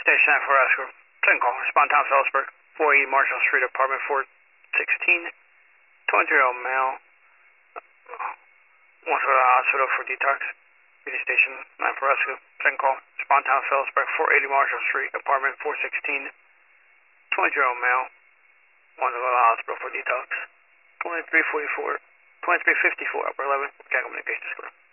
Station 9 for Oscar. Second call. Respond Town Salisbury. 480 Marshall Street, apartment 416. 20-year-old male. Wants to go to the hospital for detox. PD Station 9 for Oscar. Second call. Respond Town Salisbury. 480 Marshall Street, apartment 416. 20-year-old male. Wants to go to the hospital for detox. 2354. 2354, upper 11. Can't communication square.